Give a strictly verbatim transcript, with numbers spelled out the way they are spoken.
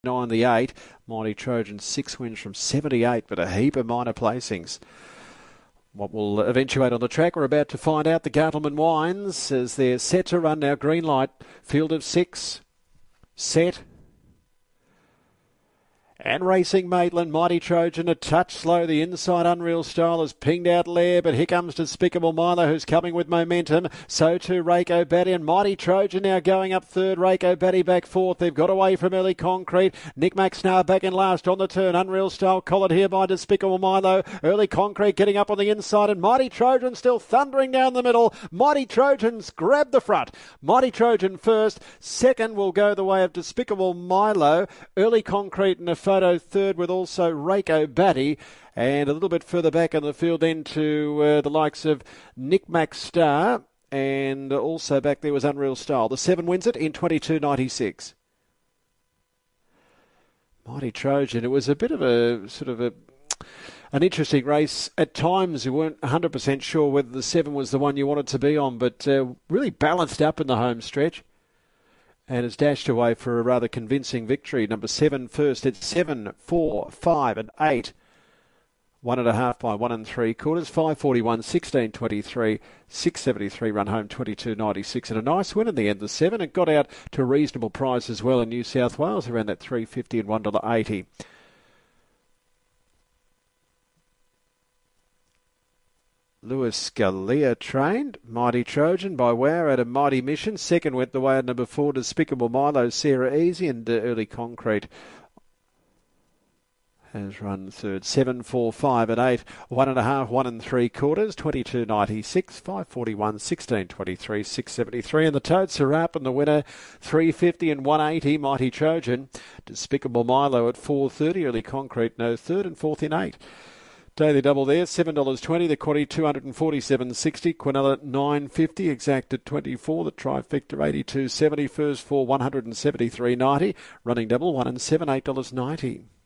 nine the eight. Mighty Trojan six wins from seventy-eight, but a heap of minor placings. What will eventuate on the track, we're about to find out. The Gartleman Wines as they're set to run now. Green light, field of six, set. And racing Maitland, Mighty Trojan, a touch slow. The inside Unreal Style has pinged out Lair, but here comes Despicable Milo, who's coming with momentum. So too Rako Batty, and Mighty Trojan now going up third. Rako Batty back fourth. They've got away from Early Concrete. Nick Maxnar back in last on the turn. Unreal Style collared here by Despicable Milo. Early Concrete getting up on the inside, and Mighty Trojan still thundering down the middle. Mighty Trojans grab the front. Mighty Trojan first. Second will go the way of Despicable Milo. Early Concrete in a photo third with also Rako Batty, and a little bit further back in the field then to uh, the likes of Nick Maxstar, and also back there was Unreal Style. The seven wins it in twenty-two ninety-six. Mighty Trojan, it was a bit of a sort of a an interesting race. At times you weren't one hundred percent sure whether the seven was the one you wanted to be on, but uh, really balanced up in the home stretch. And has dashed away for a rather convincing victory. Number seven first. It's seven, four, five, and eight. One and a half by one and three quarters. Five forty-one, sixteen twenty-three, six seventy-three. Run home twenty-two ninety-six, and a nice win in the end. The seven. It got out to a reasonable price as well in New South Wales, around that three fifty and one dollar eighty. Lewis Scalia trained. Mighty Trojan by Wow at a Mighty Mission. Second went the way of number four, Despicable Milo, Sarah Easy, and uh, Early Concrete has run third. Seven, four, five, and eight. One and a half, one and three quarters. Twenty-two ninety-six, five forty-one, sixteen twenty-three, six seventy-three. And the Toads are up, and the winner three fifty and one eighty. Mighty Trojan. Despicable Milo at four thirty. Early Concrete no third, and fourth in eight. Daily double there, seven dollars twenty. The quaddy two hundred forty-seven sixty. Quinella nine fifty. Exact at twenty-four. The trifecta eighty-two seventy. First four one hundred seventy-three ninety. Running double one and seven eight dollars ninety.